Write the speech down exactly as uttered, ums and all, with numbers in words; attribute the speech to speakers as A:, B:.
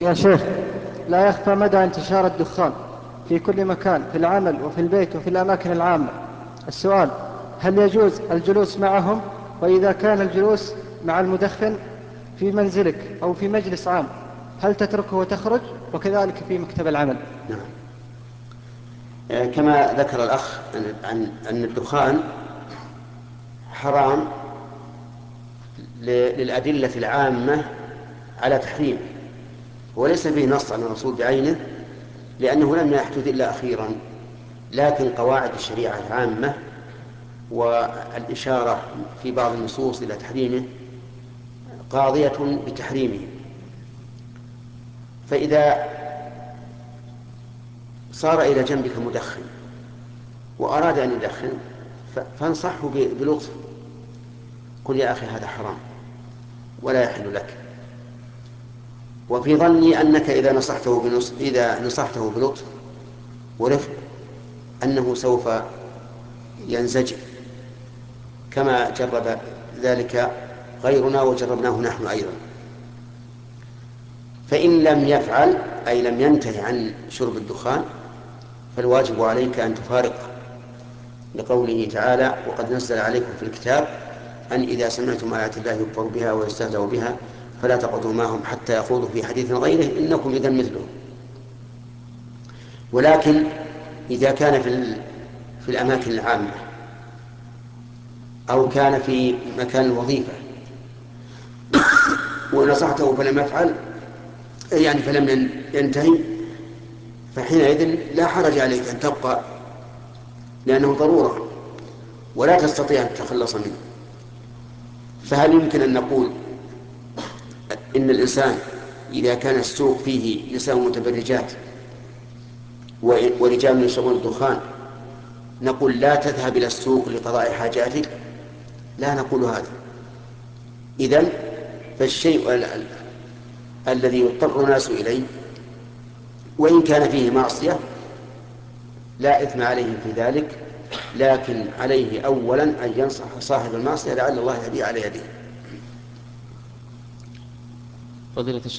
A: يا شيخ، لا يخفى مدى انتشار الدخان في كل مكان، في العمل وفي البيت وفي الأماكن العامة. السؤال: هل يجوز الجلوس معهم؟ وإذا كان الجلوس مع المدخن في منزلك أو في مجلس عام، هل تتركه وتخرج؟ وكذلك في مكتب العمل.
B: نعم. آه، كما ذكر الأخ عن عن أن الدخان حرام ل- للأدلة العامة على تحريمه، وليس فيه نص عن الرسول بعينه لأنه لم يحدث إلا أخيرا، لكن قواعد الشريعة العامة والإشارة في بعض النصوص إلى تحريمه قاضية بتحريمه. فإذا صار إلى جنبك مدخن وأراد أن يدخن فانصحه بلطف، قل يا أخي هذا حرام ولا يحل لك. وفي ظني أنك إذا نصحته بنص... إذا نصحته بلطف ورفق أنه سوف ينزجر، كما جرب ذلك غيرنا وجربناه نحن أيضا. فإن لم يفعل أي لم ينتهي عن شرب الدخان فالواجب عليك أن تفارقه، لقوله تعالى: وقد نزل عليكم في الكتاب أن إذا سمعتم آيات الله يكفر بها ويستهزأ بها فلا تقعدوا معهم حتى يخوضوا في حديث غيره إنكم إذا مثلهم. ولكن إذا كان في في الأماكن العامة أو كان في مكان الوظيفة ونصحته فلم يفعل، يعني فلم ينتهي، فحينئذ لا حرج عليك أن تبقى، لأنه ضرورة ولا تستطيع أن تتخلص منه. فهل يمكن أن نقول إن الإنسان إذا كان السوق فيه نساء متبرجات ورجال يشربون الدخان نقول لا تذهب إلى السوق لقضاء حاجاتك؟ لا نقول هذا. إذن فالشيء ال- ال- الذي يضطر الناس إليه وإن كان فيه معصية لا إثم عليه في ذلك، لكن عليه أولا أن ينصح صاحب المعصية لعل الله يهدي على يده.
A: فضيلة الشيخ